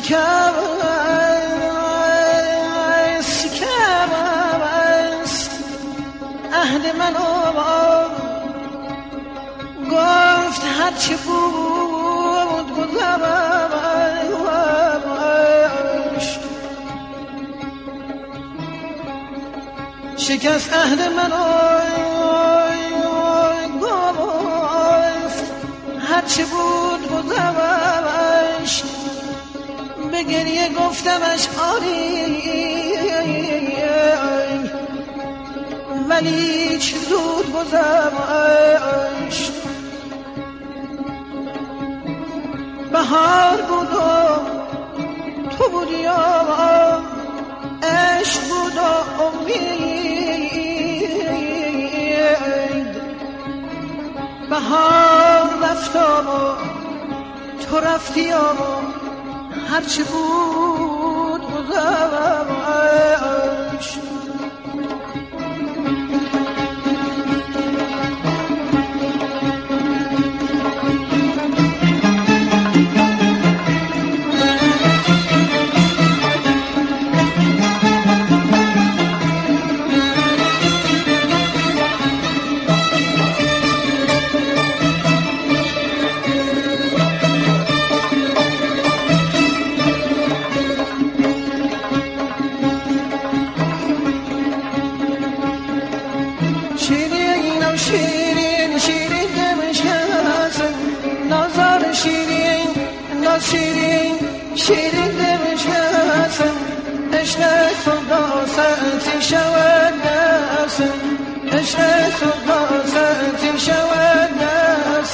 شکست عهد منو گفت هرچی بود گذشت شکست عهد منو گفت هرچی بود گذشت به گریه گفتمش آری ولی چه زود گذشت بهار بود و تو بودی و عشق بود و امید بهار رفت و تو رفتی و هرچی بود گذشت شیرین شیرین دمشکست نازار شیرین ناز شیرین شیرین دمشکست عشق صداستی شود نست عشق صداستی شود نست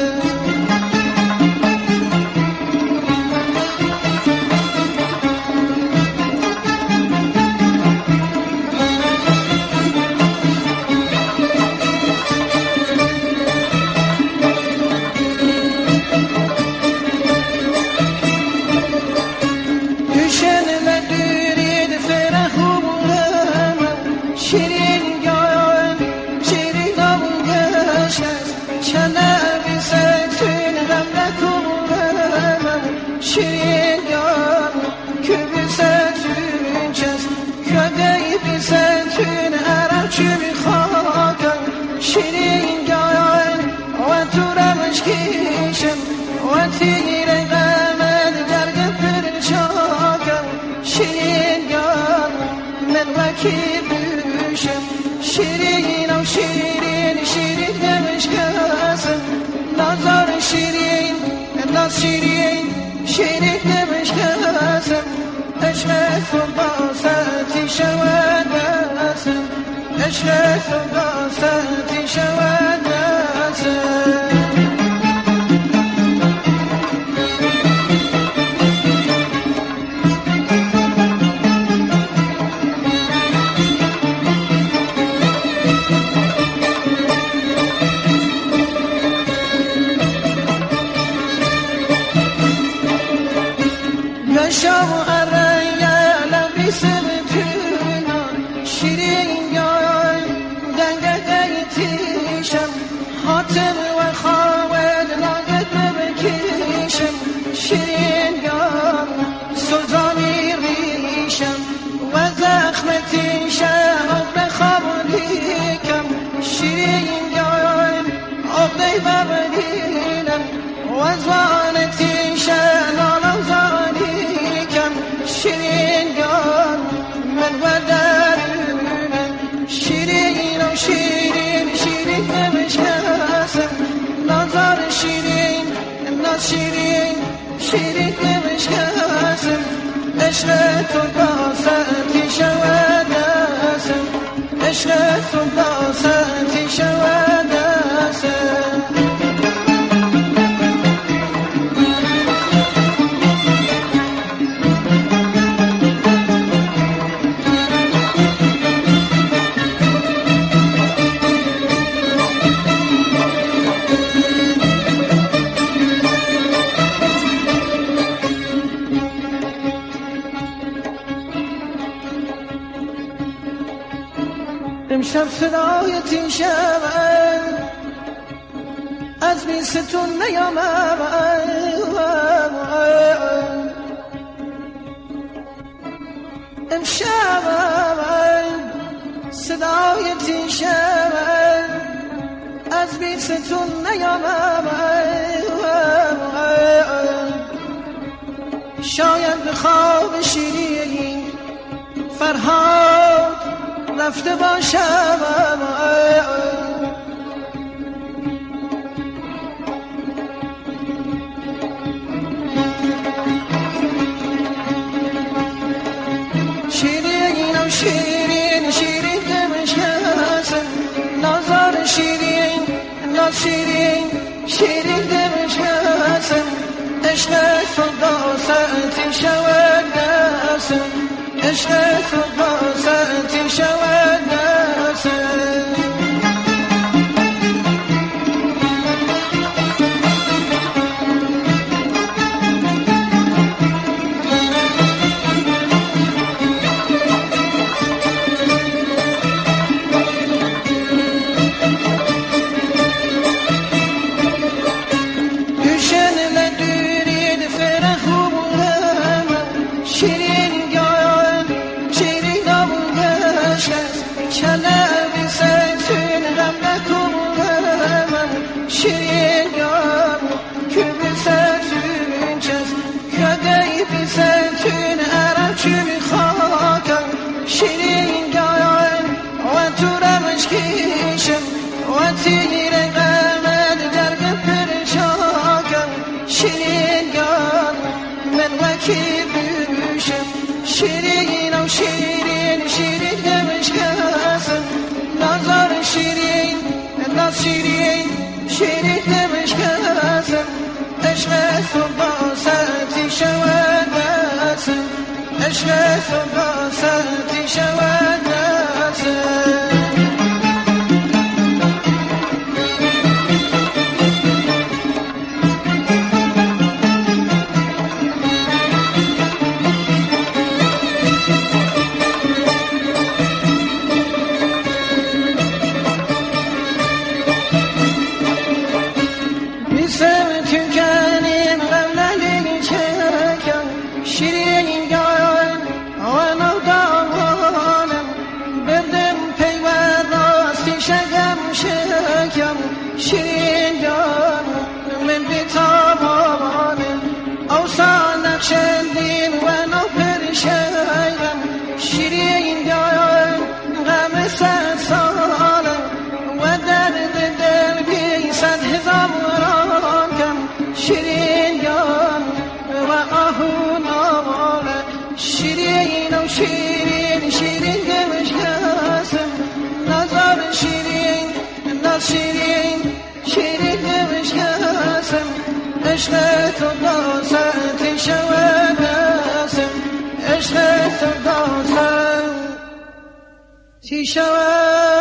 شیرین یار که بیستون چست کدی بیستون عرب چی میخواکم شیرین یار و تو رمش کشم و تیر قمد درگ پرچاکم شیرین یار من وکی بوشم شیرین و شیرین شیرین دمشکست نازار شیرین ناز شیرین شیرین دمشکست عشق صداستی شود نست عشق صداستی شود نست شام و رنگل بیستون شیرین یار دنگه تیشم حاتم و خالد لاغت بکشم شیرین یار سوزانی ریشم و زخم تیشم آب خابلیکم شیرین یار آب ببرینم و زوان تیشم شیرین یار من و درونم شیرین و شیرین شیرین دمشکست نازار شیرین ناز شیرین شیرین دمشکست عشق تو داستی شود نست عشق تو داستی شود نست امشب صدای تیشم از بیستون نیامم امشب صدای تیشم از بیستون نیامم، شاید به خواب شیرین فرهاد رفته باشم. شیرینم شیرین شیرین دمشکم، نازار شیرین ناز شیرین شیرین دمشکم، عشق تو داستان شود دستم، عشق تو داستان شود دستم. تیر قمر درگ پرچاکم، شیرین گان من وکی بوشم، شیرینم شیرین شیرین دمشکم، نازار شیرین ناز شیرین شیرین دمشکم، عشق تو باسطی شود دستم، عشق تو باسطی شود دستم. شیرین جان من بی‌تابانم، اوسان نقشندین و نو پرشیم، شیرین جان غم صد سالم و درد دل بی صد هزاران کم، شیرین جان و آهو نواله، شیرین و شیرین شیرین دمشکم، نازار شیرین ناز شیرین شیرین دمشکم، عشق تو داستان شود دستم، عشق تو داستان شود.